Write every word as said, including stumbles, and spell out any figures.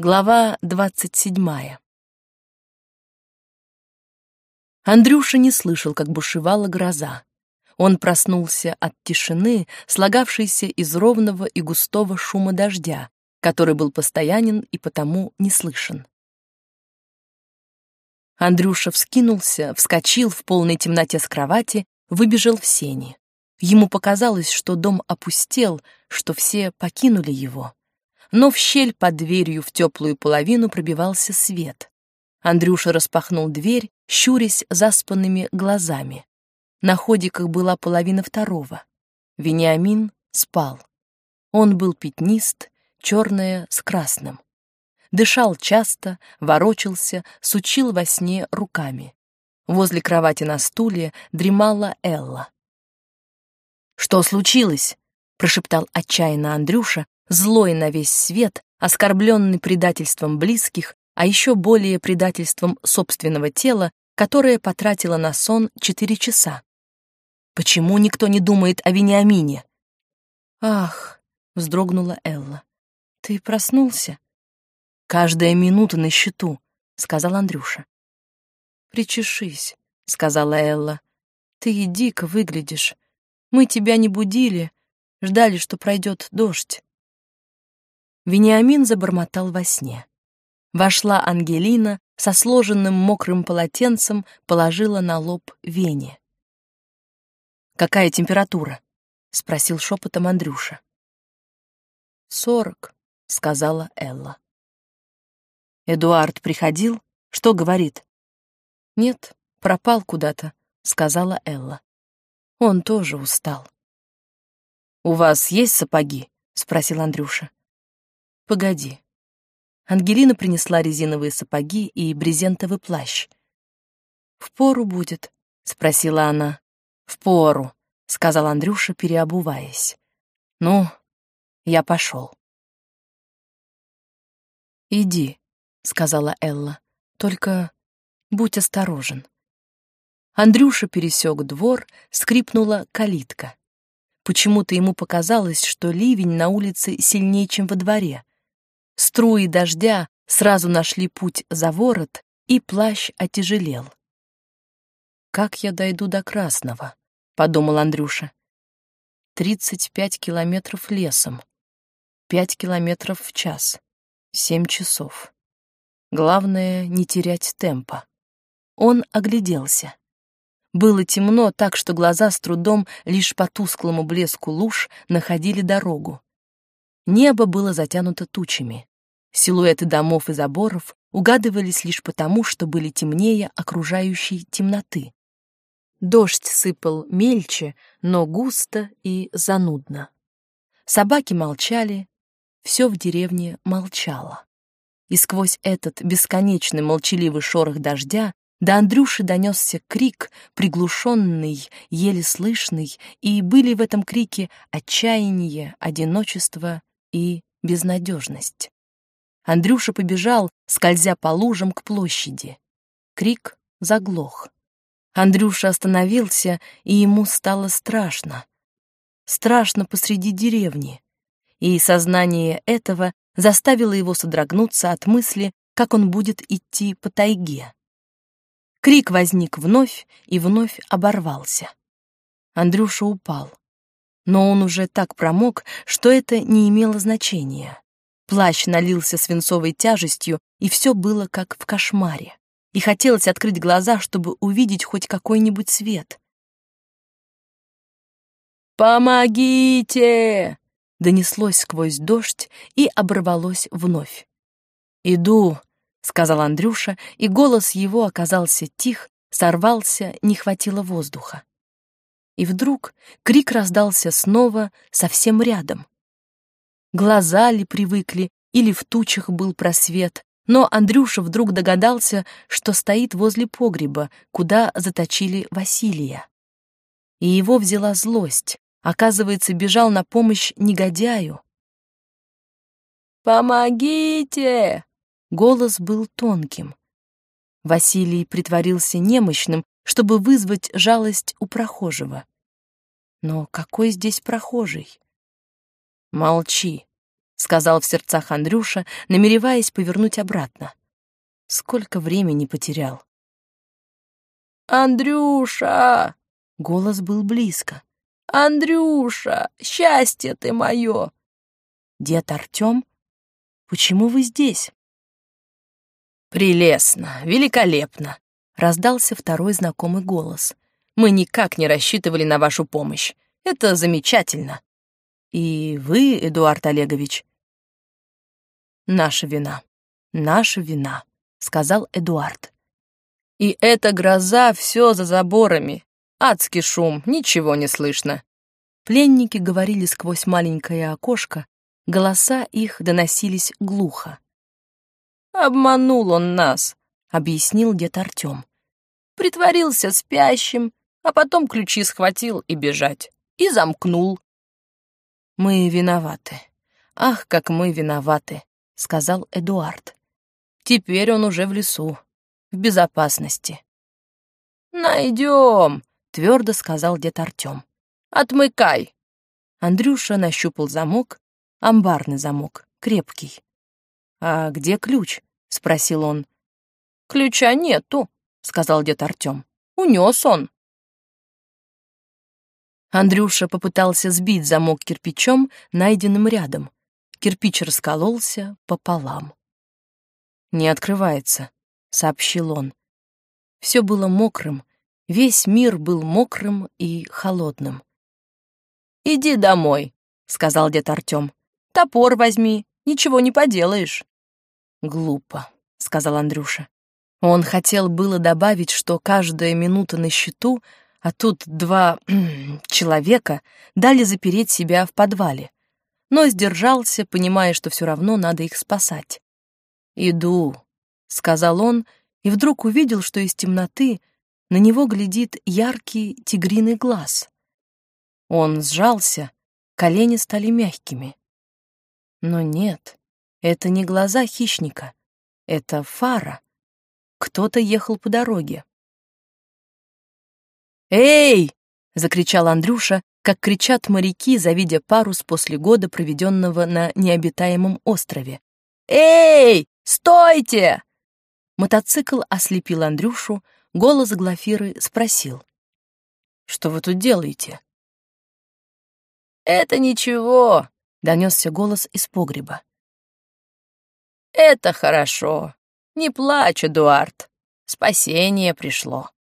Глава двадцать седьмая. Андрюша не слышал, как бушевала гроза. Он проснулся от тишины, слагавшейся из ровного и густого шума дождя, который был постоянен и потому не слышен. Андрюша вскинулся, вскочил в полной темноте с кровати, выбежал в сени. Ему показалось, что дом опустел, что все покинули его. Но в щель под дверью в теплую половину пробивался свет. Андрюша распахнул дверь, щурясь заспанными глазами. На ходиках была половина второго. Вениамин спал. Он был пятнист, черное с красным. Дышал часто, ворочался, сучил во сне руками. Возле кровати на стуле дремала Элла. «Что случилось?» — прошептал отчаянно Андрюша, злой на весь свет, оскорбленный предательством близких, а еще более предательством собственного тела, которое потратило на сон четыре часа. «Почему никто не думает о Вениамине?» «Ах!» — вздрогнула Элла. «Ты проснулся?» «Каждая минута на счету», — сказал Андрюша. «Причешись», — сказала Элла. «Ты и дико выглядишь. Мы тебя не будили, ждали, что пройдет дождь». Вениамин забормотал во сне. Вошла Ангелина, со сложенным мокрым полотенцем положила на лоб Вене. «Какая температура?» — спросил шепотом Андрюша. «Сорок», — сказала Элла. «Эдуард приходил? Что говорит?» «Нет, пропал куда-то», — сказала Элла. «Он тоже устал». «У вас есть сапоги?» — спросил Андрюша. «Погоди». Ангелина принесла резиновые сапоги и брезентовый плащ. «Впору будет?» — спросила она. «Впору», — сказал Андрюша, переобуваясь. «Ну, я пошел». «Иди», — сказала Элла, — «только будь осторожен». Андрюша пересек двор, скрипнула калитка. Почему-то ему показалось, что ливень на улице сильнее, чем во дворе. Струи дождя сразу нашли путь за ворот, и плащ отяжелел. «Как я дойду до Красного?» — подумал Андрюша. «Тридцать пять километров лесом, пять километров в час, семь часов. Главное — не терять темпа». Он огляделся. Было темно, так что глаза с трудом лишь по тусклому блеску луж находили дорогу. Небо было затянуто тучами. Силуэты домов и заборов угадывались лишь потому, что были темнее окружающей темноты. Дождь сыпал мельче, но густо и занудно. Собаки молчали, все в деревне молчало. И сквозь этот бесконечный молчаливый шорох дождя до Андрюши донесся крик, приглушенный, еле слышный, и были в этом крике отчаяние, одиночество и безнадежность. Андрюша побежал, скользя по лужам к площади. Крик заглох. Андрюша остановился, и ему стало страшно. Страшно посреди деревни. И сознание этого заставило его содрогнуться от мысли, как он будет идти по тайге. Крик возник вновь и вновь оборвался. Андрюша упал. Но он уже так промок, что это не имело значения. Плащ налился свинцовой тяжестью, и все было как в кошмаре. И хотелось открыть глаза, чтобы увидеть хоть какой-нибудь свет. «Помогите!» — донеслось сквозь дождь и оборвалось вновь. «Иду!» — сказал Андрюша, и голос его оказался тих, сорвался, не хватило воздуха. И вдруг крик раздался снова совсем рядом. Глаза ли привыкли, или в тучах был просвет, но Андрюша вдруг догадался, что стоит возле погреба, куда заточили Василия. И его взяла злость, оказывается, бежал на помощь негодяю. «Помогите!» Голос был тонким. Василий притворился немощным, чтобы вызвать жалость у прохожего. Но какой здесь прохожий? «Молчи», — сказал в сердцах Андрюша, намереваясь повернуть обратно. Сколько времени потерял. «Андрюша!» — голос был близко. «Андрюша, счастье ты мое!» «Дед Артем, почему вы здесь?» «Прелестно, великолепно!» — раздался второй знакомый голос. «Мы никак не рассчитывали на вашу помощь. Это замечательно. И вы, Эдуард Олегович?» «Наша вина, наша вина», — сказал Эдуард. «И эта гроза все за заборами. Адский шум, ничего не слышно». Пленники говорили сквозь маленькое окошко, голоса их доносились глухо. «Обманул он нас», — объяснил дед Артем. «Притворился спящим, а потом ключи схватил и бежать. И замкнул». «Мы виноваты. Ах, как мы виноваты», — сказал Эдуард. «Теперь он уже в лесу, в безопасности». «Найдем», — твердо сказал дед Артем. «Отмыкай». Андрюша нащупал замок, амбарный замок, крепкий. «А где ключ?» — спросил он. «Ключа нету», — сказал дед Артем. «Унес он». Андрюша попытался сбить замок кирпичом, найденным рядом. Кирпич раскололся пополам. «Не открывается», — сообщил он. Все было мокрым, весь мир был мокрым и холодным. «Иди домой», — сказал дед Артем. «Топор возьми, ничего не поделаешь». «Глупо», — сказал Андрюша. Он хотел было добавить, что каждая минута на счету, а тут два человека дали запереть себя в подвале, но сдержался, понимая, что все равно надо их спасать. «Иду», — сказал он, и вдруг увидел, что из темноты на него глядит яркий тигриный глаз. Он сжался, колени стали мягкими. Но нет, это не глаза хищника, это фара. Кто-то ехал по дороге. «Эй!» — закричал Андрюша, как кричат моряки, завидя парус после года, проведенного на необитаемом острове. «Эй! Стойте!» Мотоцикл ослепил Андрюшу, голос Глафиры спросил. «Что вы тут делаете?» «Это ничего», — донесся голос из погреба. «Это хорошо. Не плачь, Эдуард. Спасение пришло».